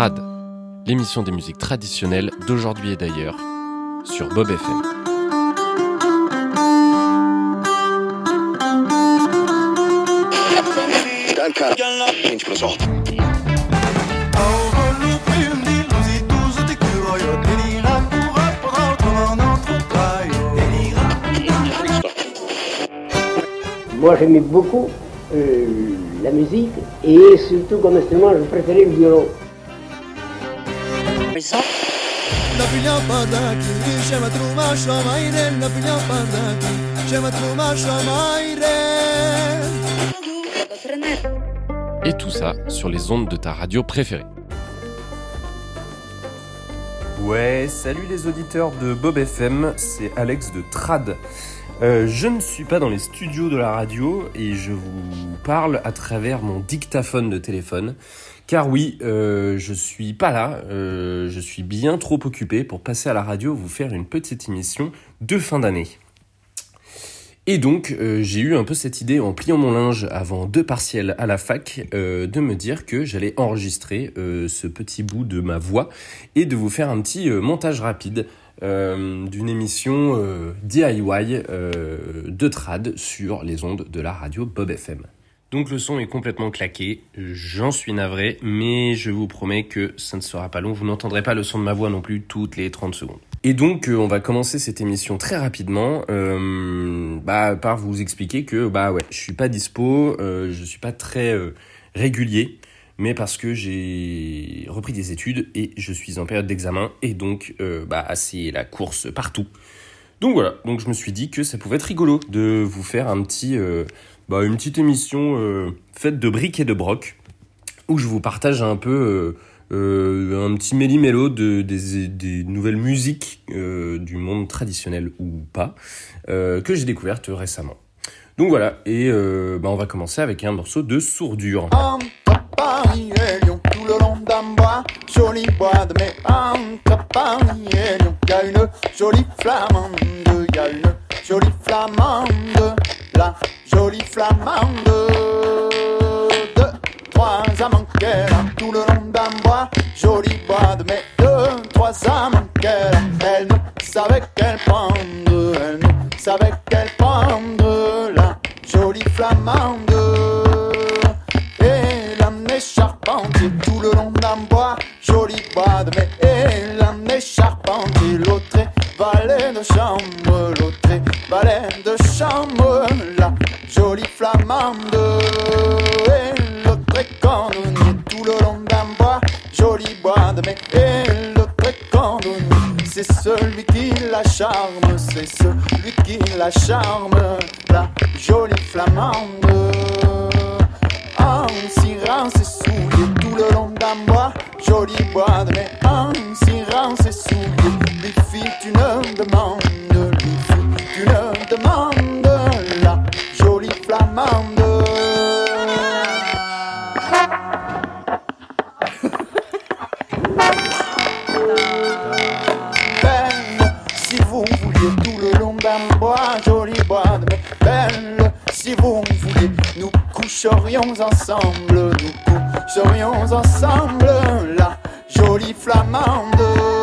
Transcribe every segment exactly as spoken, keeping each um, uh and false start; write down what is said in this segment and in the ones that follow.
Trad, l'émission des musiques traditionnelles d'aujourd'hui et d'ailleurs, sur Bob F M. Moi j'aimais beaucoup euh, la musique et surtout comme instrument je préférais le violon. Et tout ça sur les ondes de ta radio préférée. Ouais, salut les auditeurs de Bob F M, c'est Alex de Trad. Euh, je ne suis pas dans les studios de la radio et je vous parle à travers mon dictaphone de téléphone. Car oui, euh, je suis pas là, euh, je suis bien trop occupé pour passer à la radio vous faire une petite émission de fin d'année. Et donc, euh, j'ai eu un peu cette idée en pliant mon linge avant deux partiels à la fac, euh, de me dire que j'allais enregistrer euh, ce petit bout de ma voix et de vous faire un petit euh, montage rapide euh, d'une émission euh, D I Y euh, de trad sur les ondes de la radio Bob F M. Donc le son est complètement claqué, j'en suis navré, mais je vous promets que ça ne sera pas long, vous n'entendrez pas le son de ma voix non plus toutes les trente secondes. Et donc euh, on va commencer cette émission très rapidement euh, bah, par vous expliquer que bah ouais, je suis pas dispo, euh, je suis pas très euh, régulier, mais parce que j'ai repris des études et je suis en période d'examen et donc euh, bah c'est la course partout. Donc voilà, donc je me suis dit que ça pouvait être rigolo de vous faire un petit, euh, bah, une petite émission euh, faite de briques et de broc où je vous partage un peu euh, euh, un petit méli-mélo de, des, des nouvelles musiques euh, du monde traditionnel ou pas euh, que j'ai découvertes récemment. Donc voilà, et euh, bah, on va commencer avec un morceau de Sourdure. Entre Paris et Lyon, tout le long d'un bois, joli bois de mai. Entre Paris et Lyon, y a une jolie flamande, y a une jolie flamande, la jolie flamande. Deux, trois amants qu'elle a, tout le long d'un bois, joli bois de mai. Deux, trois amants qu'elle a, elle ne savait qu'elle prendre, elle ne savait qu'elle prendre, la jolie flamande. Charpentier, tout le long d'un bois, joli bois de mai. Et l'un est charpentier, l'autre est valet de chambre, l'autre est valet de chambre, la jolie flamande. Et l'autre est cordonnier, tout le long d'un bois, joli bois de mai. Et l'autre est cordonnier, c'est celui qui la charme, c'est celui qui la charme, la jolie flamande. En cirant ses souliers tout le long d'un bois, joli bois de mai. En cirant ses souliers, lui fit une demande, lui fit une demande, la jolie flamande. Belle, si vous vouliez tout le long d'un bois, joli bois de mai. Belle, si vous vouliez, nous coucherions ensemble, nous coucherions ensemble, la jolie flamande.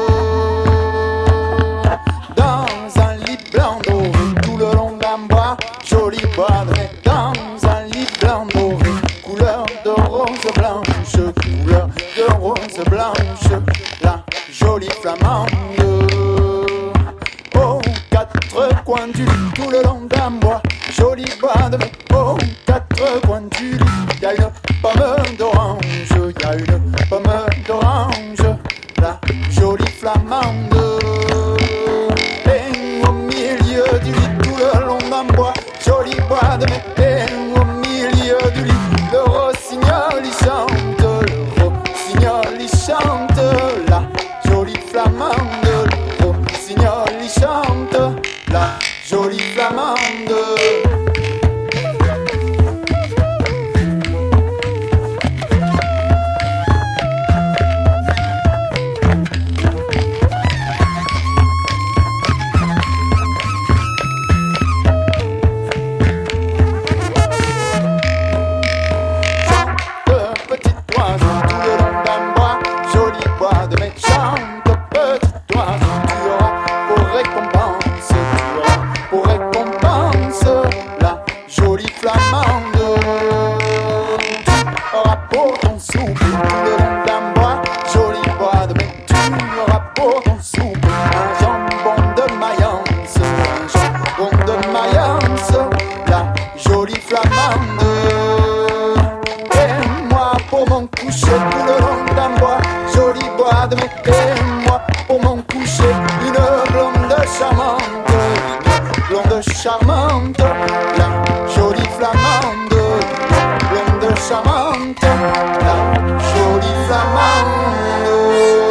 Dans un lit blanc doré, tout le long d'un bois, joli bois de mai. Dans un lit blanc doré, couleur de rose blanche, couleur de rose blanche, la jolie flamande. Aux quatre coins du lit, tout le long d'un bois, joli bois de mai. Aux quatre coins du lit, y a une pomme d'orange, y a une pomme d'orange, la jolie flamande. Et au milieu du lit, tout le long d'un bois, joli bois de mai. Et au milieu du lit, le rossignol y chante, le rossignol y chante, la jolie flamande. Le rossignol y chante, la jolie flamande. pour ton soupe tout le long d'un bois, joli bois de mais tu auras pour ton soupe un jambon de Mayence, un jambon de Mayence, la jolie flamande. Et moi pour mon coucher tout le long d'un bois, joli bois de mais et moi pour mon coucher une blonde charmante, une blonde charmante, la jolie flamande, une blonde charmante, la jolie flamande.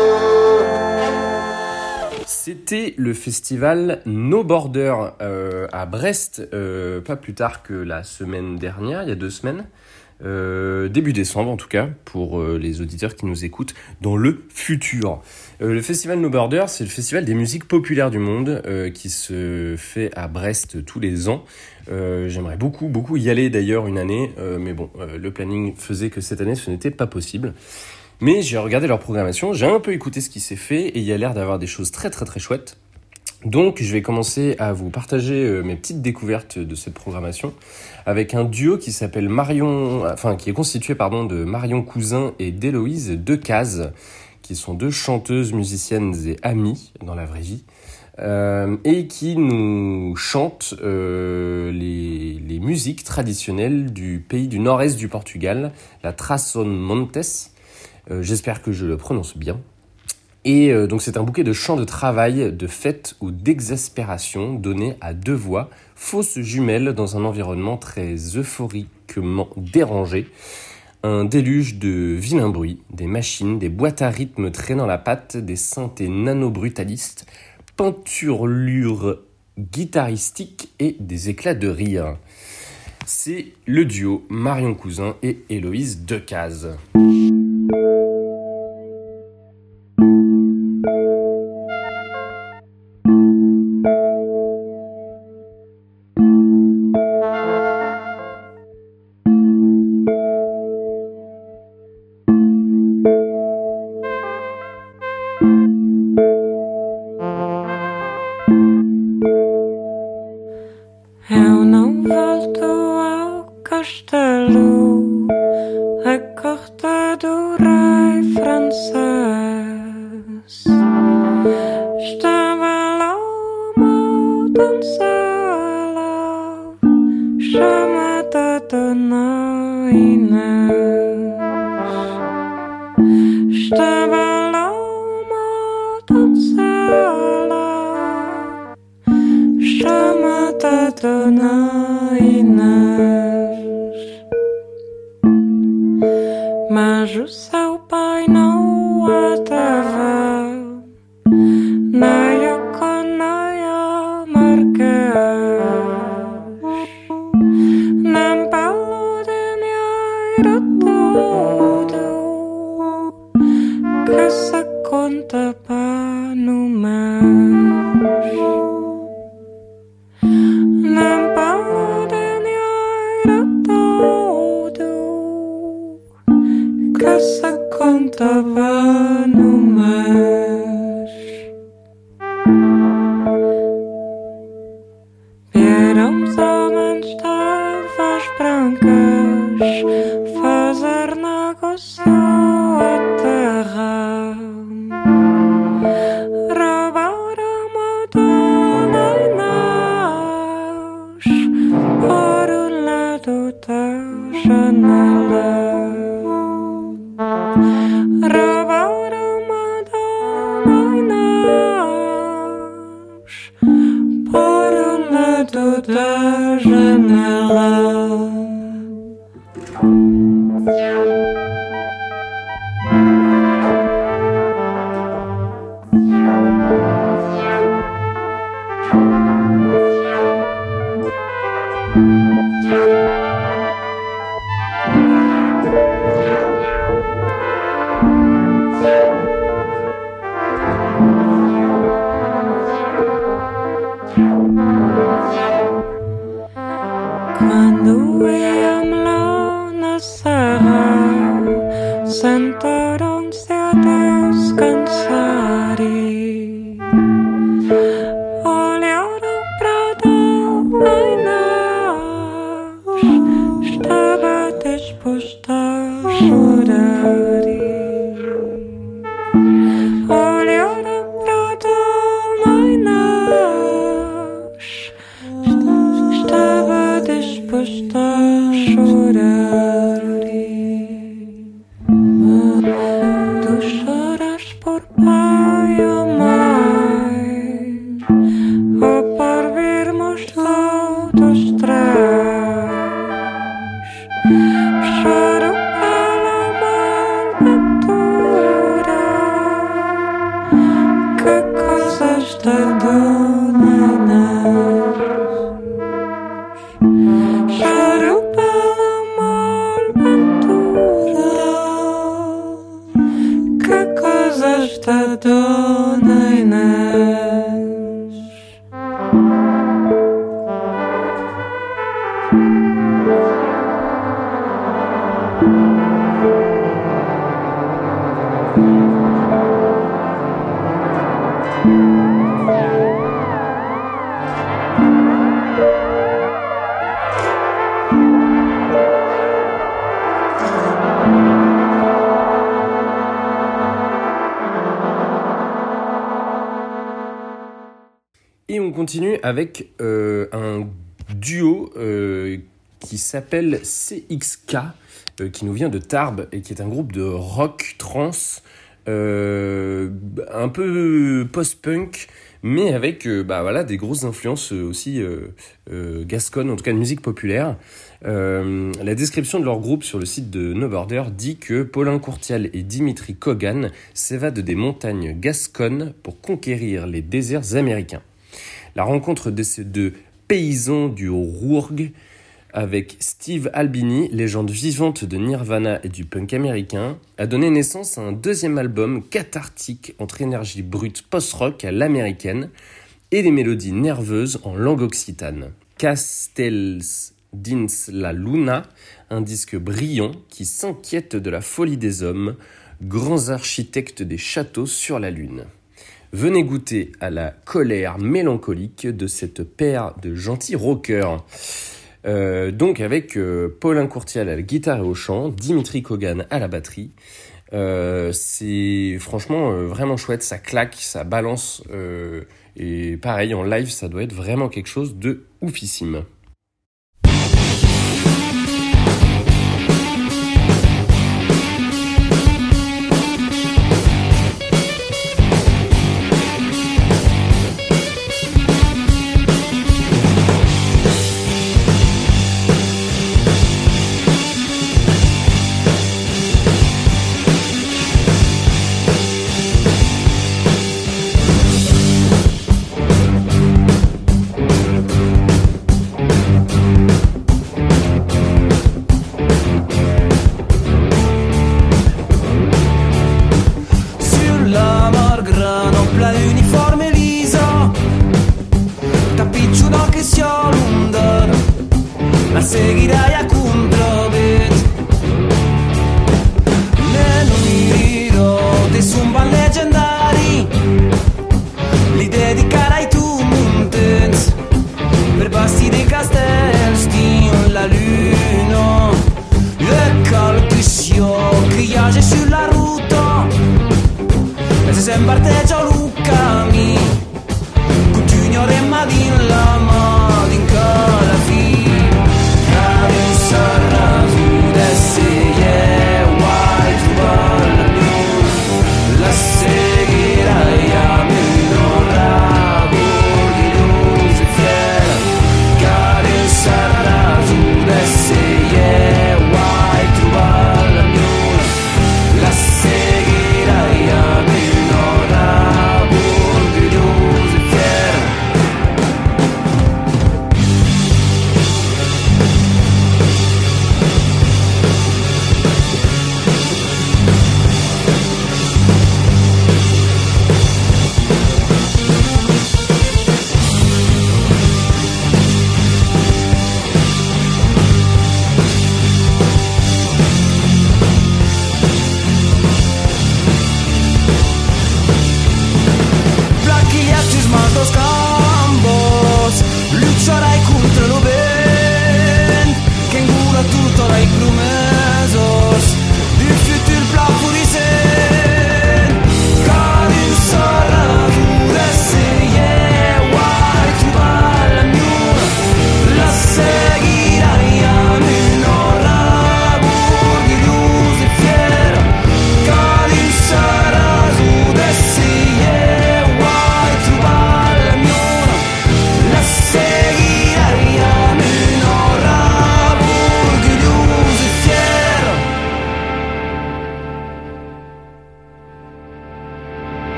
C'était le festival No Border euh, à Brest, euh, pas plus tard que la semaine dernière, il y a deux semaines. Euh, début décembre en tout cas pour euh, les auditeurs qui nous écoutent dans le futur. Euh, le festival No Border, c'est le festival des musiques populaires du monde euh, qui se fait à Brest tous les ans. Euh, j'aimerais beaucoup beaucoup y aller d'ailleurs une année, euh, mais bon, euh, le planning faisait que cette année ce n'était pas possible. Mais j'ai regardé leur programmation, j'ai un peu écouté ce qui s'est fait et il y a l'air d'avoir des choses très très très chouettes. Donc, je vais commencer à vous partager euh, mes petites découvertes de cette programmation avec un duo qui s'appelle Marion, enfin qui est constitué pardon de Marion Cousin et d'Héloïse Decazes, qui sont deux chanteuses, musiciennes et amies dans la vraie vie, euh, et qui nous chantent euh, les, les musiques traditionnelles du pays du nord-est du Portugal, la Trás-os-Montes. Euh, j'espère que je le prononce bien. Et euh, donc c'est un bouquet de chants de travail, de fête ou d'exaspération donné à deux voix, fausses jumelles dans un environnement très euphoriquement dérangé. Un déluge de vilains bruits, des machines, des boîtes à rythme traînant la patte, des synthés nano-brutalistes, peinturlures guitaristiques et des éclats de rire. C'est le duo Marion Cousin et Héloïse Decazes. Eu não volto ao castelo, a corte do rei francês. Estava lá uma donzela chamada Dona Inês. Estava lá uma donzela chamada Dona Inês, mas o seu pai não a teve, nem a nem a Marquês, nem pelo dinheiro todo que se conta para no mês. Contava no mês. Vieram os homens de voz brancas fazer negócio à terra, roubaram a Dona Inês por o lado da janela. Roubaram a Dona Inês por o lado da janela. Quando iam lá na serra, sentaram-se a descansar e olharam para Dona Inês, estava disposta a chorar. Et on continue avec euh, un duo euh, qui s'appelle C X K, euh, qui nous vient de Tarbes et qui est un groupe de rock trance, euh, un peu post-punk, mais avec euh, bah, voilà, des grosses influences aussi euh, euh, gasconnes, en tout cas de musique populaire. Euh, la description de leur groupe sur le site de No Border dit que Paulin Courtial et Dimitri Kogan s'évadent des montagnes gasconnes pour conquérir les déserts américains. La rencontre de ces deux paysans du Rouergue avec Steve Albini, légende vivante de Nirvana et du punk américain, a donné naissance à un deuxième album cathartique entre énergie brute post-rock à l'américaine et des mélodies nerveuses en langue occitane. Castells dins la Luna, un disque brillant qui s'inquiète de la folie des hommes, grands architectes des châteaux sur la lune. Venez goûter à la colère mélancolique de cette paire de gentils rockers. Euh, donc avec euh, Paulin Courtial à la guitare et au chant, Dimitri Kogan à la batterie. Euh, c'est franchement euh, vraiment chouette, ça claque, ça balance. Euh, et pareil, en live, ça doit être vraiment quelque chose de oufissime.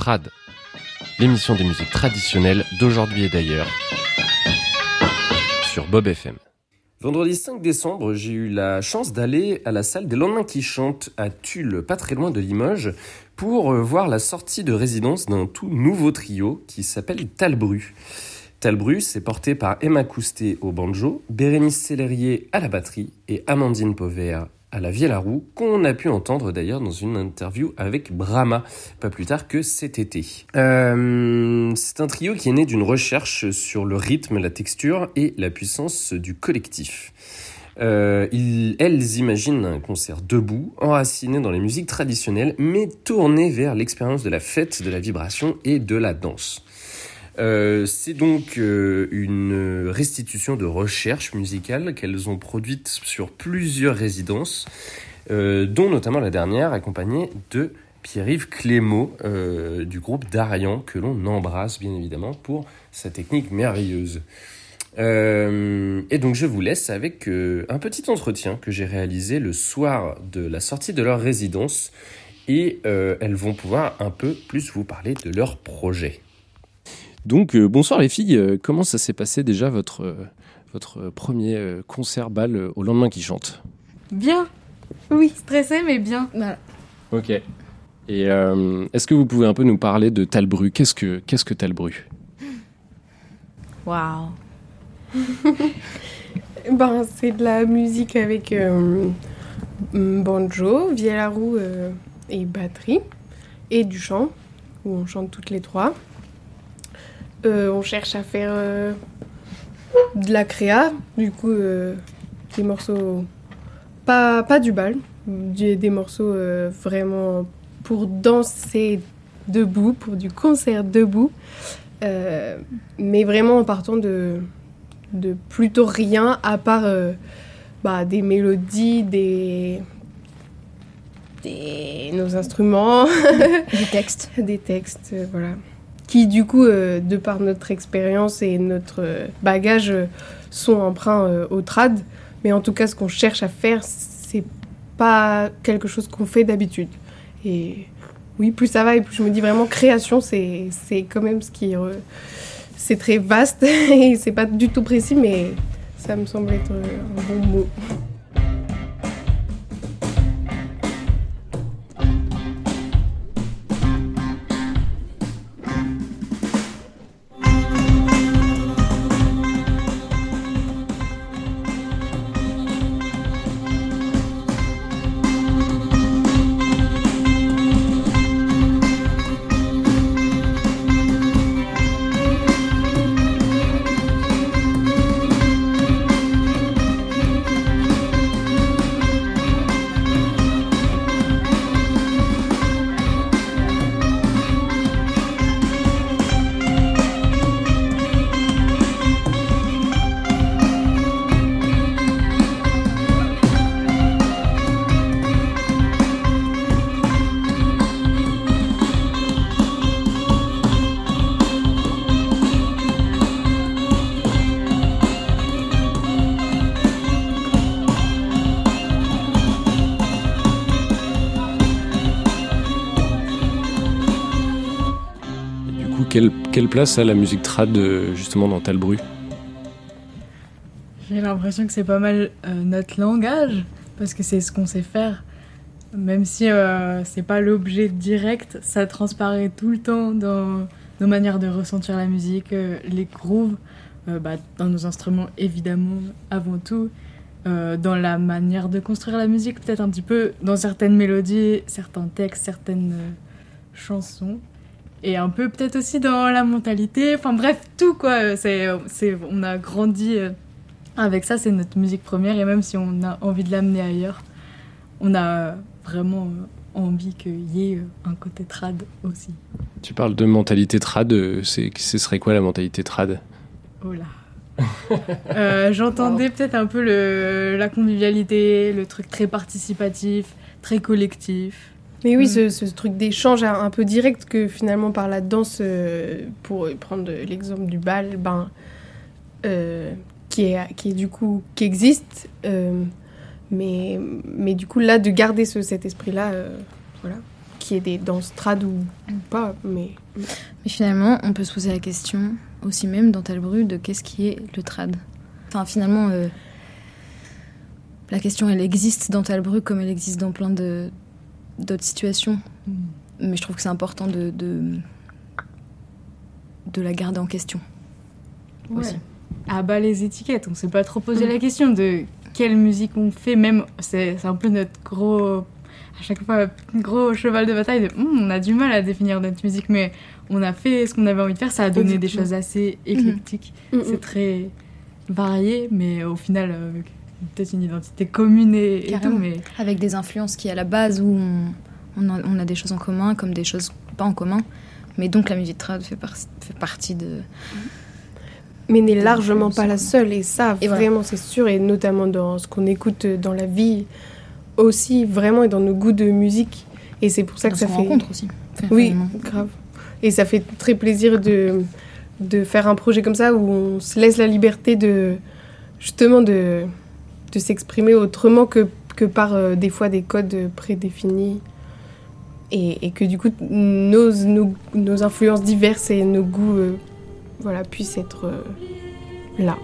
Trad, l'émission des musiques traditionnelles d'aujourd'hui et d'ailleurs, sur Bob F M. Vendredi cinq décembre, j'ai eu la chance d'aller à la salle des Lendemains qui chantent à Tulle, pas très loin de Limoges, pour voir la sortie de résidence d'un tout nouveau trio qui s'appelle Talbru. Talbru, c'est porté par Emma Coustet au banjo, Bérénice Sellerier à la batterie et Amandine Pauvert à la vielle à roue, qu'on a pu entendre d'ailleurs dans une interview avec Brahma, pas plus tard que cet été. Euh, c'est un trio qui est né d'une recherche sur le rythme, la texture et la puissance du collectif. Euh, ils, elles imaginent un concert debout, enraciné dans les musiques traditionnelles, mais tourné vers l'expérience de la fête, de la vibration et de la danse. Euh, c'est donc euh, une restitution de recherche musicale qu'elles ont produite sur plusieurs résidences, euh, dont notamment la dernière, accompagnée de Pierre-Yves Clément euh, du groupe Darian, que l'on embrasse bien évidemment pour sa technique merveilleuse. Euh, et donc je vous laisse avec euh, un petit entretien que j'ai réalisé le soir de la sortie de leur résidence, et euh, elles vont pouvoir un peu plus vous parler de leur projet. Donc, euh, bonsoir les filles, euh, comment ça s'est passé déjà votre, euh, votre premier euh, concert bal euh, au Lendemain qui chante ? Bien. Oui, stressé mais bien. Voilà. Ok. Et euh, est-ce que vous pouvez un peu nous parler de Talbru ? Qu'est-ce que, qu'est-ce que Talbru ? Waouh. Ben, c'est de la musique avec euh, banjo, vielle à roue euh, et batterie, et du chant, où on chante toutes les trois. Euh, on cherche à faire euh, de la créa, du coup euh, des morceaux pas, pas du bal, des, des morceaux euh, vraiment pour danser debout, pour du concert debout, euh, mais vraiment en partant de, de plutôt rien à part euh, bah, des mélodies, des, des nos instruments, Des textes. des textes, euh, voilà. Qui du coup, euh, de par notre expérience et notre euh, bagage, euh, sont emprunts euh, au trad. Mais en tout cas, ce qu'on cherche à faire, c'est pas quelque chose qu'on fait d'habitude. Et oui, plus ça va et plus je me dis vraiment création, c'est, c'est quand même ce qui... Euh, c'est très vaste et c'est pas du tout précis, mais ça me semble être un bon mot. Quelle, quelle place a la musique trad justement dans Talbru ? J'ai l'impression que c'est pas mal euh, notre langage, parce que c'est ce qu'on sait faire. Même si euh, c'est pas l'objet direct, ça transparaît tout le temps dans nos manières de ressentir la musique, euh, les grooves, euh, bah, dans nos instruments évidemment avant tout, euh, dans la manière de construire la musique, peut-être un petit peu dans certaines mélodies, certains textes, certaines euh, chansons. Et un peu peut-être aussi dans la mentalité, enfin bref, tout quoi. C'est, c'est, on a grandi avec ça, c'est notre musique première, et même si on a envie de l'amener ailleurs, on a vraiment envie qu'il y ait un côté trad aussi. Tu parles de mentalité trad, c'est, ce serait quoi la mentalité trad ? Oh là euh, J'entendais peut-être un peu le, la convivialité, le truc très participatif, très collectif. Mais oui, ce, ce truc d'échange un peu direct que finalement par la danse, euh, pour prendre l'exemple du bal, ben, euh, qui, est, qui est du coup, qui existe, euh, mais, mais du coup là de garder ce, cet esprit-là, euh, voilà, qu'il y ait des danses trad ou, ou pas, mais... Mais finalement, on peut se poser la question, aussi même dans Talbru, de qu'est-ce qui est le trad. Enfin, finalement, euh, la question, elle existe dans Talbru comme elle existe dans plein de, d'autres situations. Mm. Mais je trouve que c'est important de, de, de la garder en question. Ouais. Aussi. À bas les étiquettes, on ne s'est pas trop posé mmh. la question de quelle musique on fait, même c'est, c'est un peu notre gros, à chaque fois, gros cheval de bataille de mmh, on a du mal à définir notre musique, mais on a fait ce qu'on avait envie de faire, ça a donné Exactement. Des choses assez éclectiques, mmh. c'est très varié, mais au final, euh, peut-être une identité commune et, et tout, mais... Avec des influences qui, à la base, où on, on, a, on a des choses en commun, comme des choses pas en commun, mais donc la musique trad fait, par, fait partie de... Mais n'est largement pas la seule, et ça, et vraiment, voilà. c'est sûr, et notamment dans ce qu'on écoute dans la vie aussi, vraiment, et dans nos goûts de musique. Et c'est pour ça dans que ça fait... rencontre aussi. Oui, grave. Et ça fait très plaisir de, de faire un projet comme ça, où on se laisse la liberté de, justement, de, de s'exprimer autrement que, que par, euh, des fois, des codes prédéfinis. Et, et que, du coup, nos, nos, nos influences diverses et nos goûts... Euh, voilà, puisse être euh, là.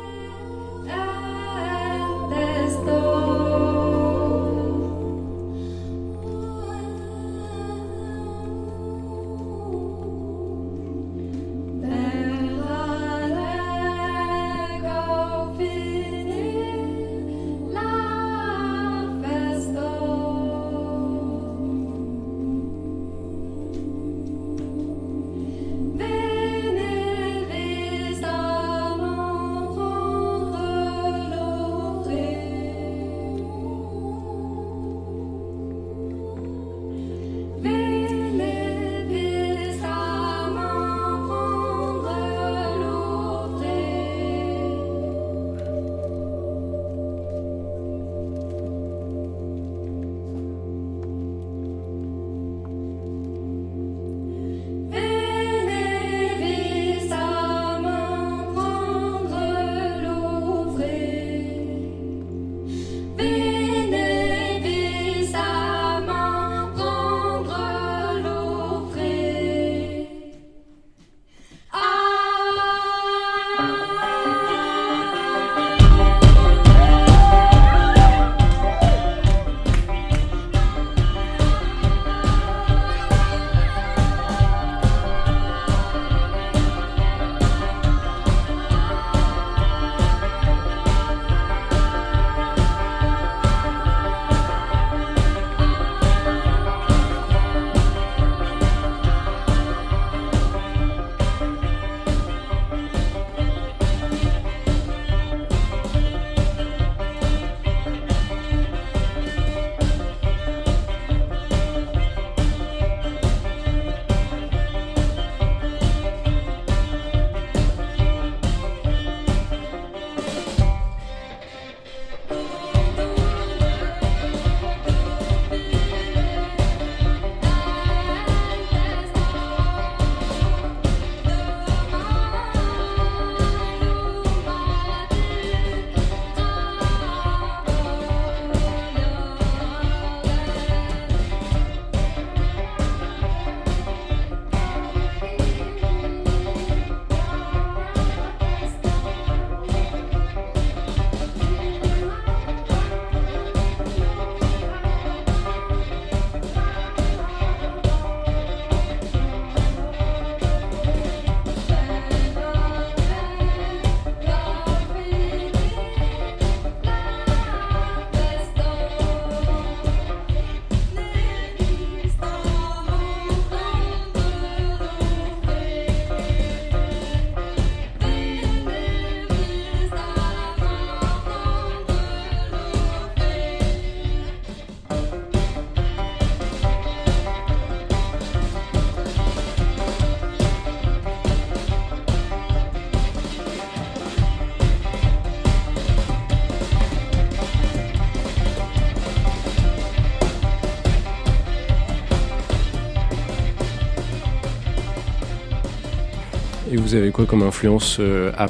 Et vous avez quoi comme influence euh, à,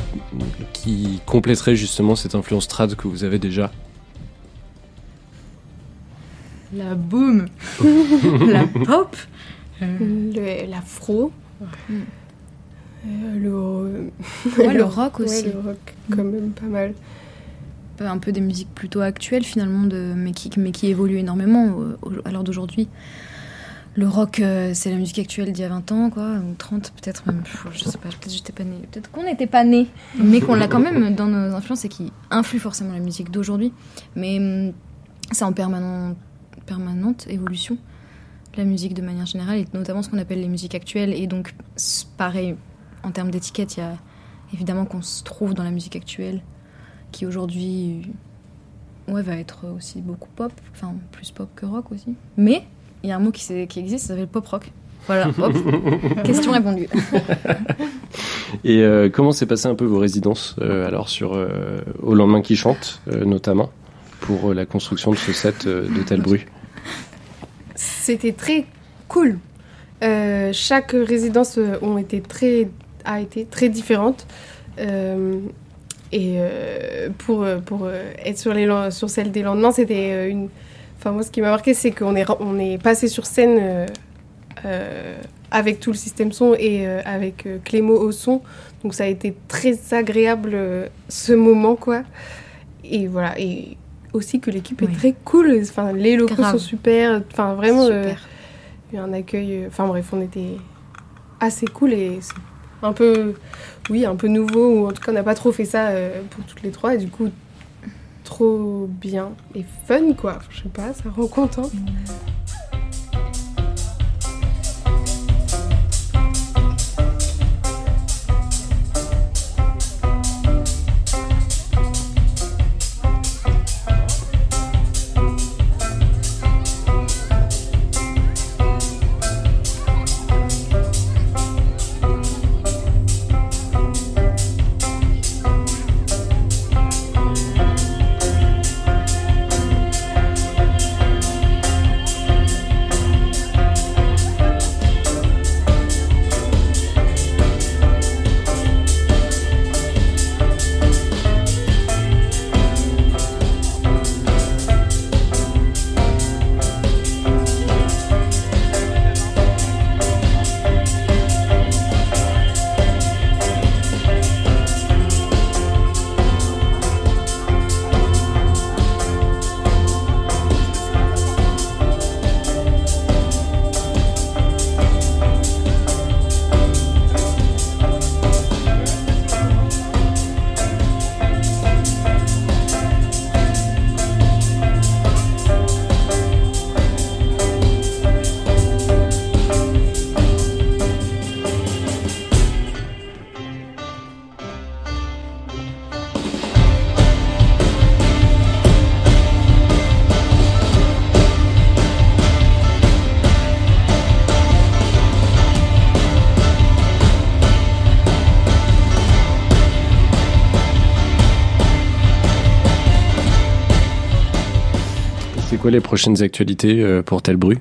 qui compléterait justement cette influence trad que vous avez déjà ? la boom, la pop, euh, Le- L'afro. Mm. Euh, le... Ouais, le rock aussi. Ouais, le rock, quand même pas mal. Un peu des musiques plutôt actuelles finalement, de, mais, qui, mais qui évoluent énormément euh, au- à l'heure d'aujourd'hui. Le rock, euh, c'est la musique actuelle d'il y a vingt ans, quoi, ou trente peut-être même, pff, je sais pas, peut-être j'étais pas née, peut-être qu'on n'était pas nés, mais qu'on l'a quand même dans nos influences et qui influe forcément la musique d'aujourd'hui. Mais hum, c'est en permanent, permanente évolution, la musique de manière générale, et notamment ce qu'on appelle les musiques actuelles. Et donc, c'est pareil, en termes d'étiquette, il y a évidemment qu'on se trouve dans la musique actuelle, qui aujourd'hui ouais, va être aussi beaucoup pop, enfin plus pop que rock aussi. Mais il y a un mot qui, qui existe, ça s'appelle pop rock. Voilà, hop, question répondue. Et euh, comment s'est passé un peu vos résidences euh, alors sur euh, Au lendemain qui chante, euh, notamment, pour euh, la construction de ce set euh, de Talbru? C'était très cool. Euh, chaque résidence euh, ont été très, a été très différente. Euh, et euh, pour, pour euh, être sur, les, sur celle des lendemains, c'était euh, une... Enfin, moi, ce qui m'a marqué, c'est qu'on est, on est passé sur scène euh, euh, avec tout le système son et euh, avec euh, Clément au son. Donc, ça a été très agréable, euh, ce moment, quoi. Et voilà. Et aussi que l'équipe Oui. est très cool. Enfin, les locaux Grave. sont super. Enfin, vraiment, euh, Super. il y a eu un accueil... Enfin, bref, on était assez cool et c'est un peu... Oui, un peu nouveau. Ou en tout cas, on n'a pas trop fait ça euh, pour toutes les trois. Et du coup... trop bien et fun, quoi. Je sais pas, ça rend content. C'est quoi les prochaines actualités euh, pour Talbru?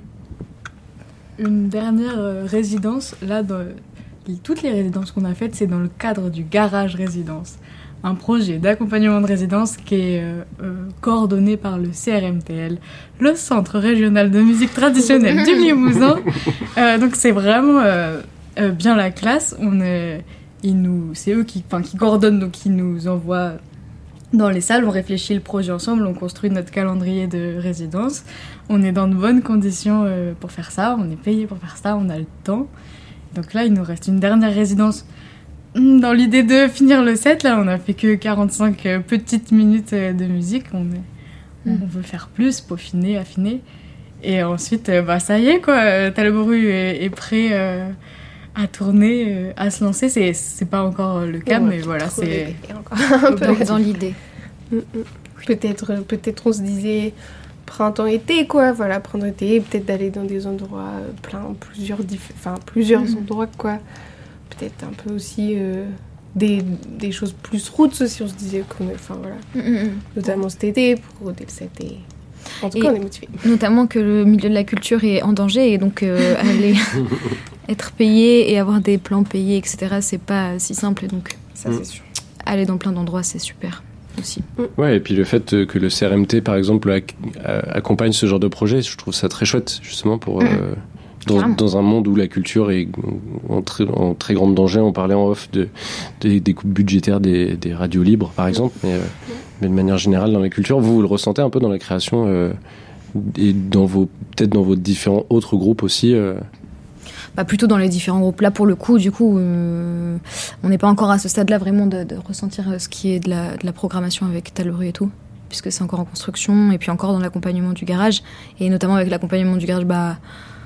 Une dernière euh, résidence, là, dans, toutes les résidences qu'on a faites, c'est dans le cadre du Garage Résidence, un projet d'accompagnement de résidence qui est euh, euh, coordonné par le C R M T L, le Centre Régional de Musique Traditionnelle du Limousin. Euh, donc c'est vraiment euh, euh, bien la classe. On est, ils nous, c'est eux qui, enfin, qui coordonnent, donc qui nous envoient dans les salles. On réfléchit le projet ensemble, on construit notre calendrier de résidence. On est dans de bonnes conditions euh, pour faire ça, on est payé pour faire ça, on a le temps. Donc là, il nous reste une dernière résidence. Dans l'idée de finir le set, là, on a fait que quarante-cinq euh, petites minutes euh, de musique. On, est, Mm. on veut faire plus, peaufiner, affiner. Et ensuite, euh, bah, ça y est, quoi. euh, Talbru est, est prêt euh, à tourner, euh, à se lancer. C'est, c'est pas encore le cas, On va mais voilà, trop c'est... répéter encore un peu. Donc, dans l'idée. Mm, mm. Peut-être, peut-être on se disait printemps-été, quoi. Voilà, printemps-été, peut-être d'aller dans des endroits euh, plein, plusieurs, diff- enfin, plusieurs Mhm. endroits, quoi. Peut-être un peu aussi euh, des, des choses plus routes aussi, on se disait qu'on est, enfin voilà, Mm, mm, mm. notamment cet été, pour roder cet été. En tout Et- cas, on est motivés. Notamment que le milieu de la culture est en danger et donc euh, aller être payé et avoir des plans payés, et cetera, c'est pas si simple. Et donc Ça, Mm. c'est sûr. aller dans plein d'endroits, c'est super. aussi. Ouais, et puis le fait que le C R M T, par exemple, ac- accompagne ce genre de projet, je trouve ça très chouette, justement, pour... Mmh. Euh, dans, dans un monde où la culture est en très, en très grand danger. On parlait en off de, de, des coupes budgétaires des, des radios libres, par exemple, mais, euh, mais de manière générale, dans la culture, vous, vous le ressentez un peu dans la création euh, et dans vos, peut-être dans vos différents autres groupes aussi euh. Bah, plutôt dans les différents groupes. Là, pour le coup, du coup, euh, on n'est pas encore à ce stade-là vraiment de, de ressentir ce qui est de la, de la programmation avec Talbru et tout, puisque c'est encore en construction, et puis encore dans l'accompagnement du garage, et notamment avec l'accompagnement du garage, bah,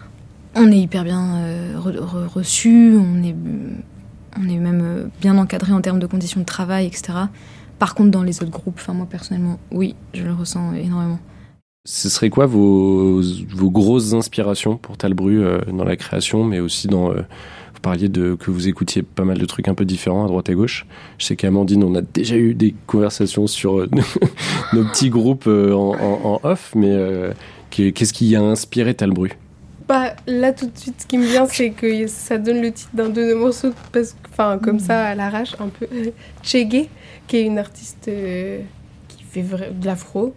on est hyper bien euh, re- re- reçu, on est, on est même euh, bien encadré en termes de conditions de travail, et cetera. Par contre, dans les autres groupes, enfin moi personnellement, oui, je le ressens énormément. Ce serait quoi vos, vos grosses inspirations pour Talbru euh, dans la création, mais aussi dans... Euh, vous parliez de que vous écoutiez pas mal de trucs un peu différents à droite et gauche. Je sais qu'Amandine, on a déjà eu des conversations sur euh, nos petits groupes euh, en, en, en off, mais euh, qu'est-ce qui a inspiré Talbru ? Bah, là, tout de suite, ce qui me vient, c'est que ça donne le titre d'un de nos morceaux, parce que, enfin, comme ça, à l'arrache, un peu. Chege, qui est une artiste euh, qui fait vra- de l'afro,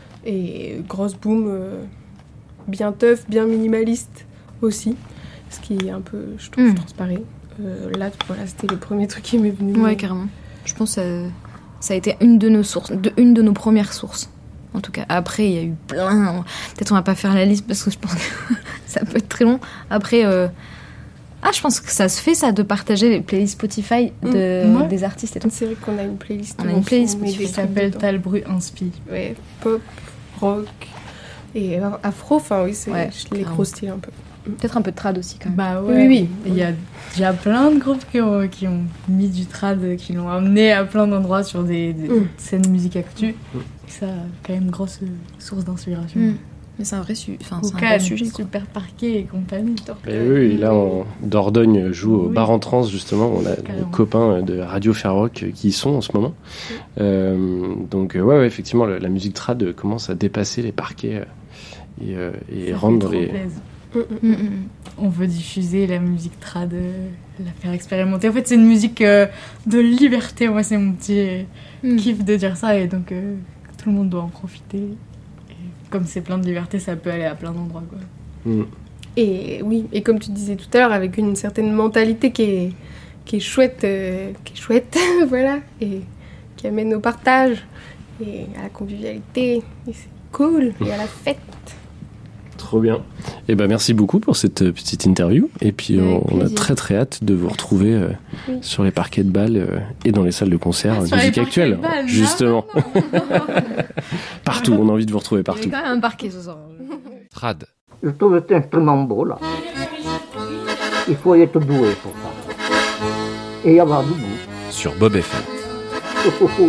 et grosse boom, euh, bien tough, bien minimaliste aussi, ce qui est un peu, je trouve, Mm. transparent. Euh, là, voilà, c'était le premier truc qui m'est venu. Ouais, carrément. Je pense que ça, ça a été une de nos sources, de, une de nos premières sources. En tout cas, après, il y a eu plein... Peut-être on va pas faire la liste parce que je pense que ça peut être très long. Après, euh... ah, je pense que ça se fait, ça, de partager les playlists Spotify de... Mmh. Ouais. des artistes et tout. C'est vrai qu'on a une playlist. On a une playlist met Spotify des qui trucs s'appelle dedans. Talbru Inspi. Ouais, pop, rock et afro. Enfin, oui, c'est Ouais, les clairement. gros styles un peu. Peut-être un peu de trad aussi, quand même. Bah Oui, ouais, oui, oui. Il y a déjà plein de groupes qui ont, qui ont mis du trad, qui l'ont amené à plein d'endroits sur des, des Mm. scènes musique actu. Ça, quand même, grosse source d'inspiration. Mm. Mais c'est un vrai, su... enfin, Au c'est un Cannes, gros sujet, quoi. Super Parquet et compagnie. Et oui, et là, on, Dordogne joue au Oui. Bar en Trance, justement. On a Carrément. des copains de Radio Ferroc qui y sont en ce moment. Euh, donc, euh, ouais, ouais, effectivement, le- la musique trad commence à dépasser les parquets euh, et, euh, et Ça rentre fait dans trop les... plaisir. Mm, mm, On veut diffuser la musique trad, euh, la faire expérimenter. En fait, c'est une musique euh, de liberté. Moi, c'est mon petit mm. kiff de dire ça. Et donc, euh, tout le monde doit en profiter. Et comme c'est plein de liberté, ça peut aller à plein d'endroits, quoi. Mm. Et oui, et comme tu disais tout à l'heure, avec une certaine mentalité qui est, qui est chouette, euh, qui est chouette, voilà, et qui amène au partage et à la convivialité. Et c'est cool, et à la fête. Trop bien. Et ben merci beaucoup pour cette euh, petite interview. Et puis Avec on, on a plaisir. très très hâte de vous retrouver euh, Oui. sur les parquets de bal euh, et dans les salles de concert Ah, euh, sur les musique parquets actuelle. de bal, non, Justement. Partout, on a envie de vous retrouver Il y avait partout. quand même un parquet ce soir. Trad. Je trouve cet instrument beau, là. Il faut être doué pour ça. Et avoir du goût. Sur Bob F M. Oh, oh, oh.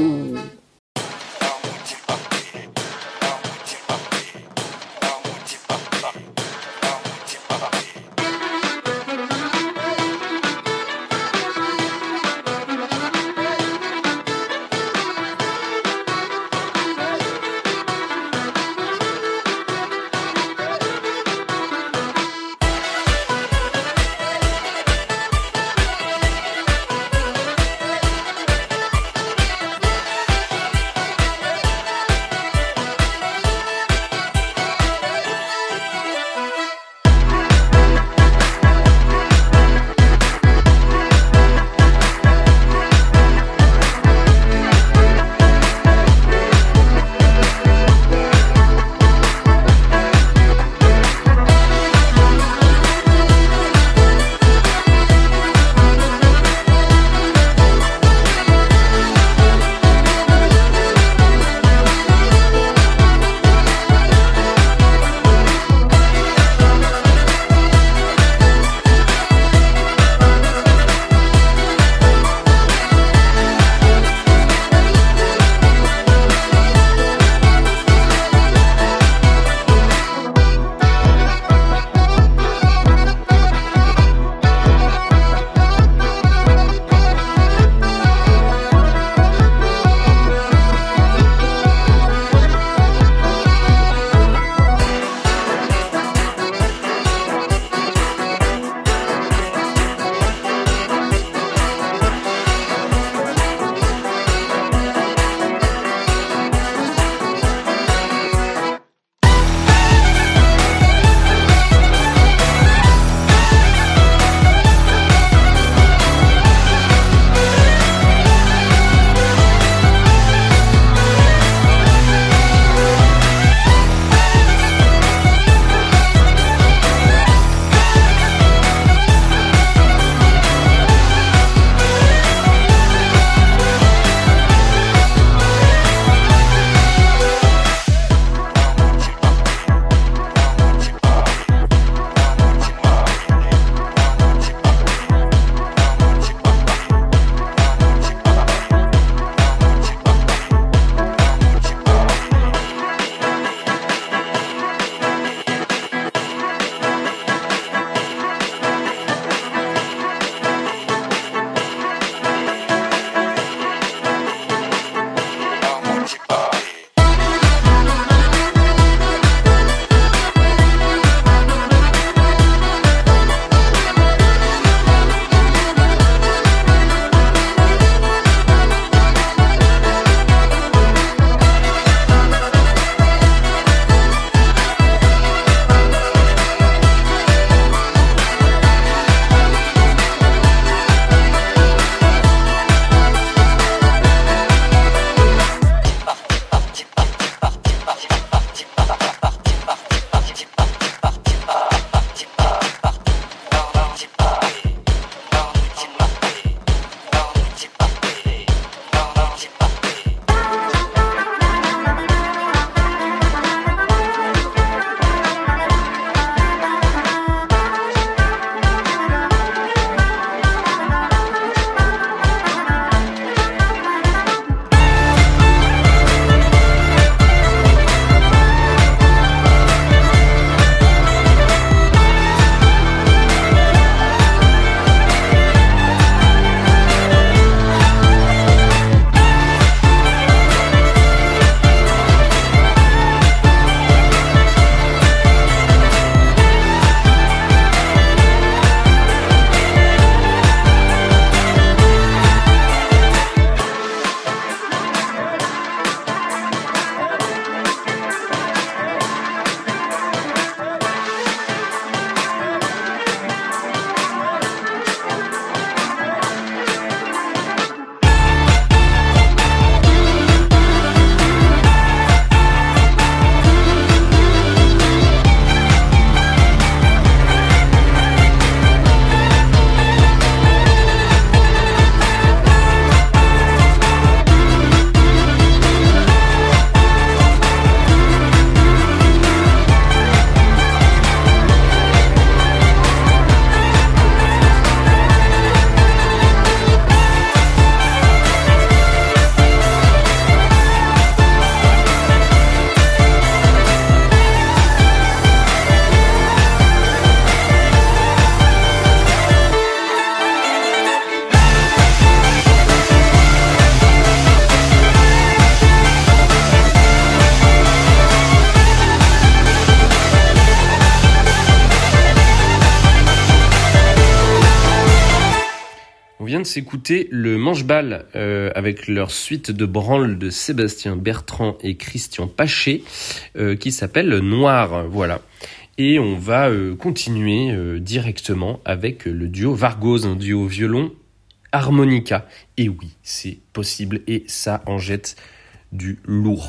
s'écouter le Manche-Balle euh, avec leur suite de branle de Sébastien Bertrand et Christian Paché euh, qui s'appelle Noir. Voilà. Et on va euh, continuer euh, directement avec le duo Vargose, un duo violon harmonica. Et oui, c'est possible et ça en jette du lourd.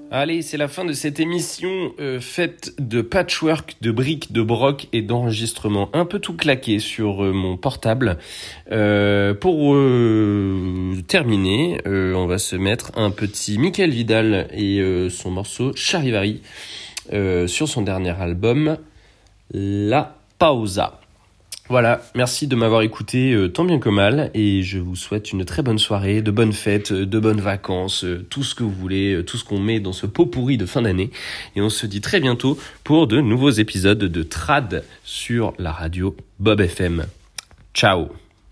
Allez, c'est la fin de cette émission euh, faite de patchwork, de briques, de broc et d'enregistrements un peu tout claqué sur euh, mon portable. Euh, pour euh, terminer, euh, on va se mettre un petit Michael Vidal et euh, son morceau Charivari euh, sur son dernier album La Pausa. Voilà, merci de m'avoir écouté euh, tant bien que mal et je vous souhaite une très bonne soirée, de bonnes fêtes, de bonnes vacances, euh, tout ce que vous voulez, euh, tout ce qu'on met dans ce pot pourri de fin d'année. Et on se dit très bientôt pour de nouveaux épisodes de Trad sur la radio Bob F M. Ciao.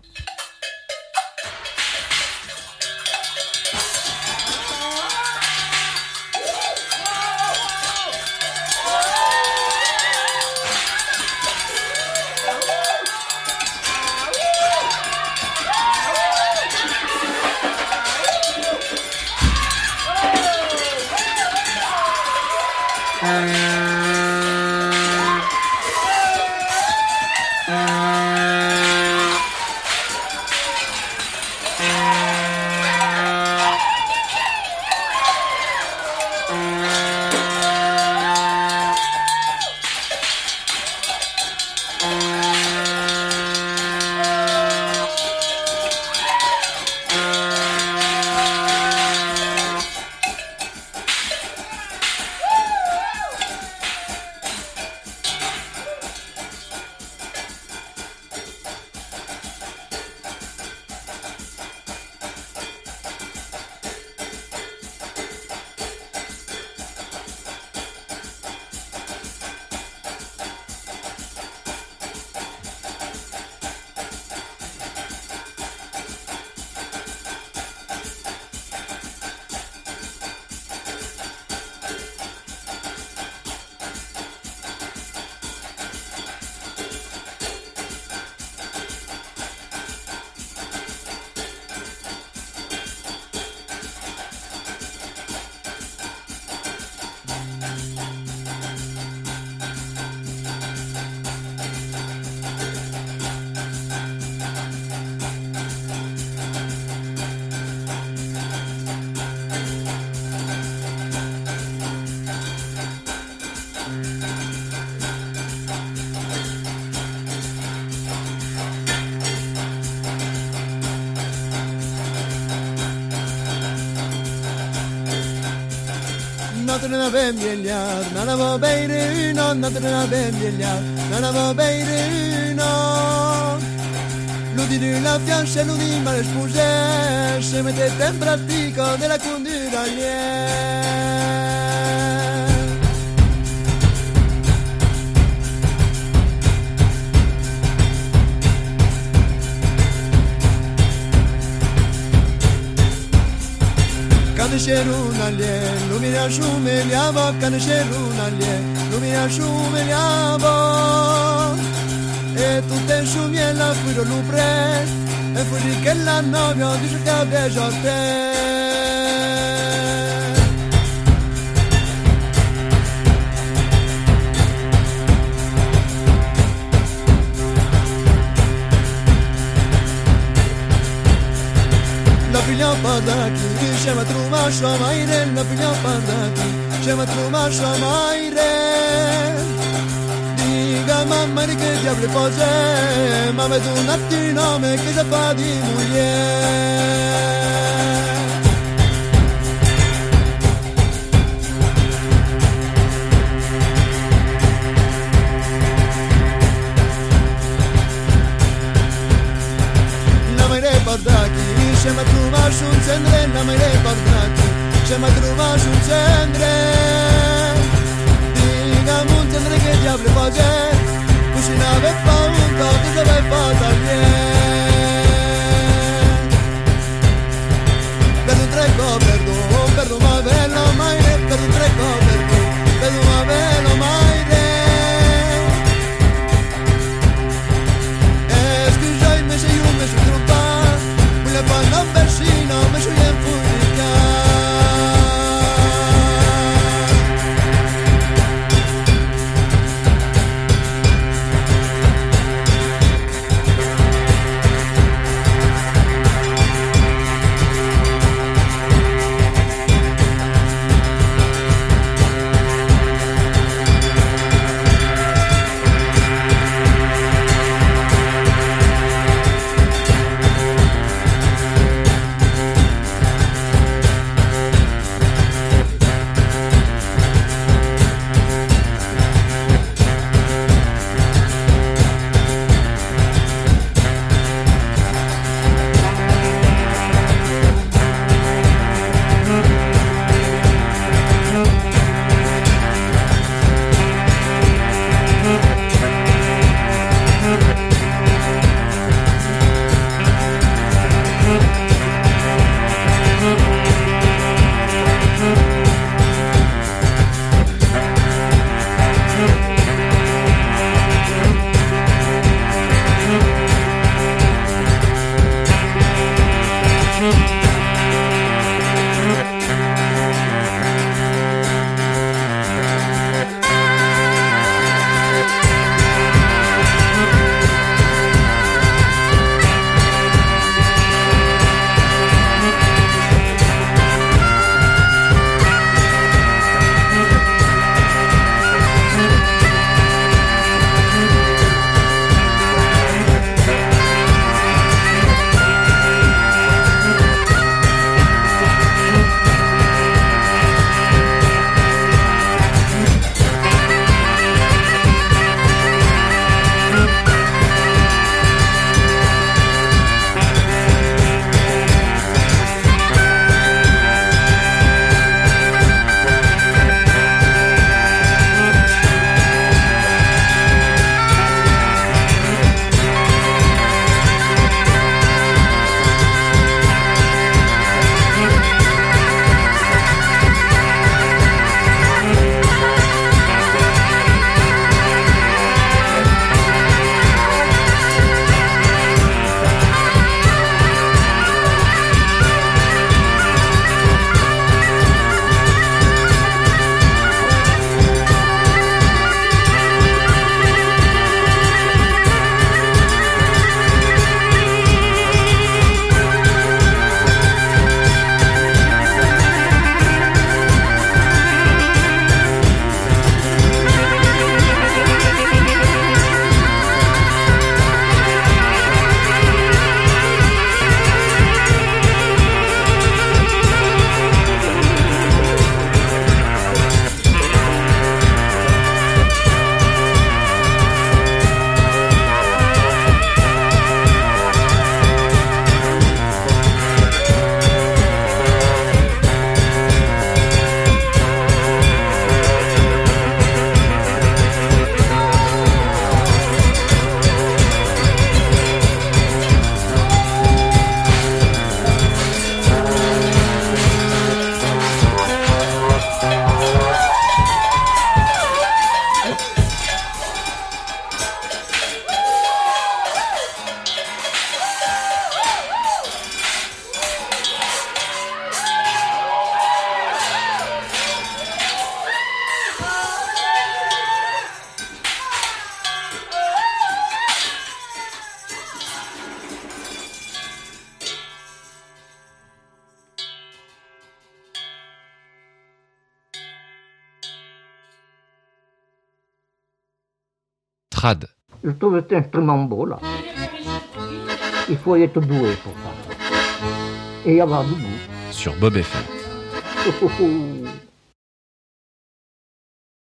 Notre na ben bieliar, nana va beire uno, notre na ben bieliar, nana va beire uno. L'udi di la fiancée, l'udi male spugge, se mettete in pratica della condura Canceruna lie, lumina sciume liavo, canceruna lie, lumina sciume liavo. E tutte sciumiella fuiro lupre, e fuori che la novia dice che beso a te. La figlia padaki, c'è ma truma shamaire, la figlia padaki, c'è ma truma shamaire. Diga mamma di che diavolo cos'è, ma vedo un attimo me che si fa di moglie. Se mi trova su un cendre, non mi ricordati. Se mi trova su un cendre, digami un cendre che diavolo cos'è. Cucinava e fa un po' di dove fa tagliare. Per un treco, perdo, perdo ma bello mai re. Per un treco, perdo, perdo ma bello mai re. E scusai, me sei un me sei trompa. Le fanno persino, mi sono in furia. trad. Je trouve cet instrument beau, là. Il faut être doué pour ça. Et avoir du goût. Sur Bob F M. Oh, oh, oh.